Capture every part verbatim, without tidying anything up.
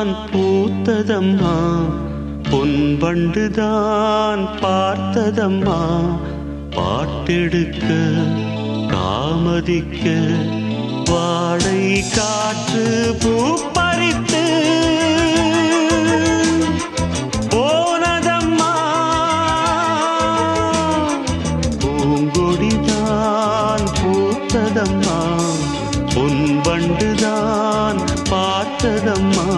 வண்டுதான் பூத்ததம்மா, பொன் வண்டுதான் பார்த்ததம்மா. பாட்டெடுக்க தாமதிக்க வாடை காற்று பூ பறித்து போனதம்மா. பூங்கொடிதான் பூத்ததம்மா, பொன் வண்டுதான் பார்த்ததம்மா.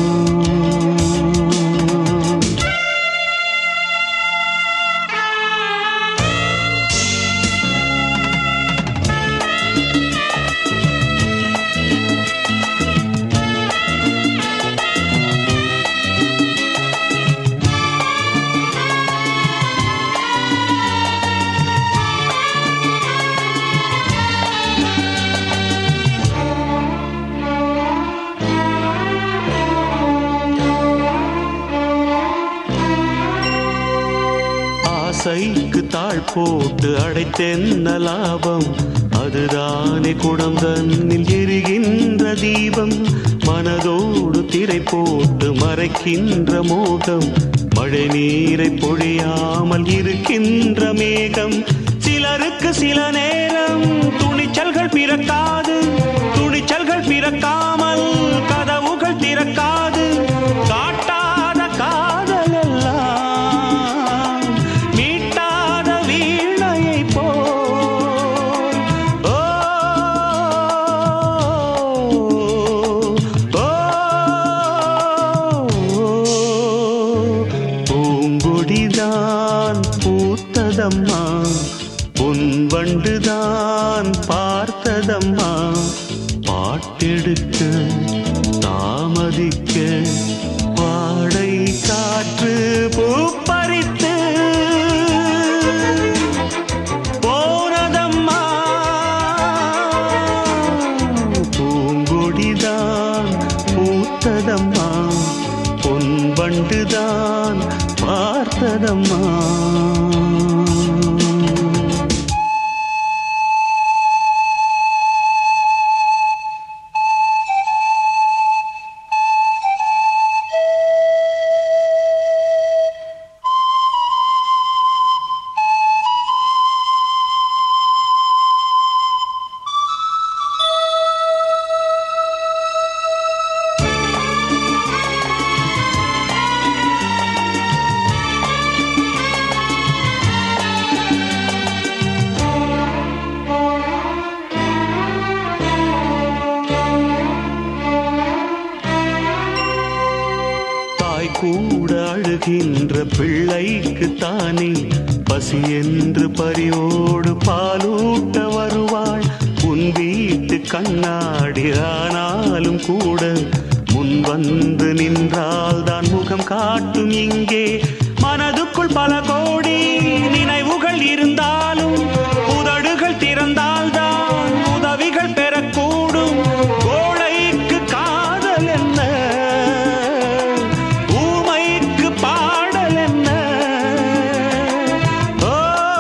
ஆசைக்கு தாழ் போட்டு அடைத்தென்ன லாபம், அதுதானே குடம் தன்னில் எரிகின்ற தீபம். மனதோடு திரை போட்டு மறைக்கின்ற மோகம், மழை நீரை பொழியாமல் இருக்கின்ற மேகம். சிலருக்கு சில நேரம் துணிச்சல்கள் பிறக்காது, துணிச்சல்கள் பிறக்காமல் கதவுகள் திறக்காது. காட்டாத காதல் எல்லாம் மீட்டாத வீணையை போல். ஓ பூங்கொடிதான் பூத்ததம்மா, பொன் வண்டுதான் பார்த்ததம்மா. பாட்டெடுக்க தாமதிக்க வாடை காற்று பூ பறித்து போனதம்மா. பூங்கொடிதான் பூத்ததம்மா, பொன் வண்டுதான் பார்த்ததம்மா. கூட அழுகின்ற பிள்ளைக்கு தானே பசி என்று பரியோடு பாலூட்ட வருவாள். உன் வீட்டு கண்ணாடி ஆனாலும் கூட முன் வந்து நின்றால் தான் முகம் காட்டும். இங்கே மனதுக்குள் பல கோடி நினைவுகள் இருந்தாலும் உதடுகள் திறந்தால் தான் உதவிகள் பெறக்கூடும். கோழைக்கு காதல் என்ன, ஊமைக்கு பாடல் என்ன. ஓ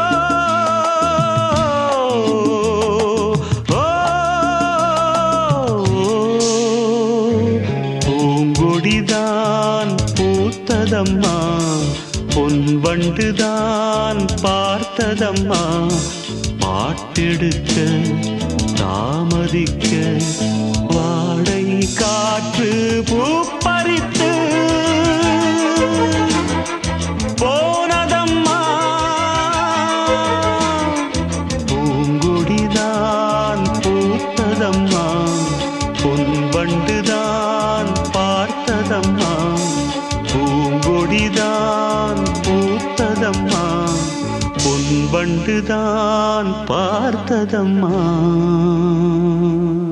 பூங்கொடிதான் பூத்ததம்மா, பொன் வண்டுதான் பார்த்ததம்மா. பாட்டெடுக்க தாமதிக்க வாடை காற்று பூ பறித்து போனதம்மா. பூங்கொடிதான் பூத்ததம்மா, பொன் வண்டுதான் பார்த்ததம்மா. பூங்கொடிதான் பூத்ததம்மா, பொன் வண்டுதான் பார்த்ததம்மா.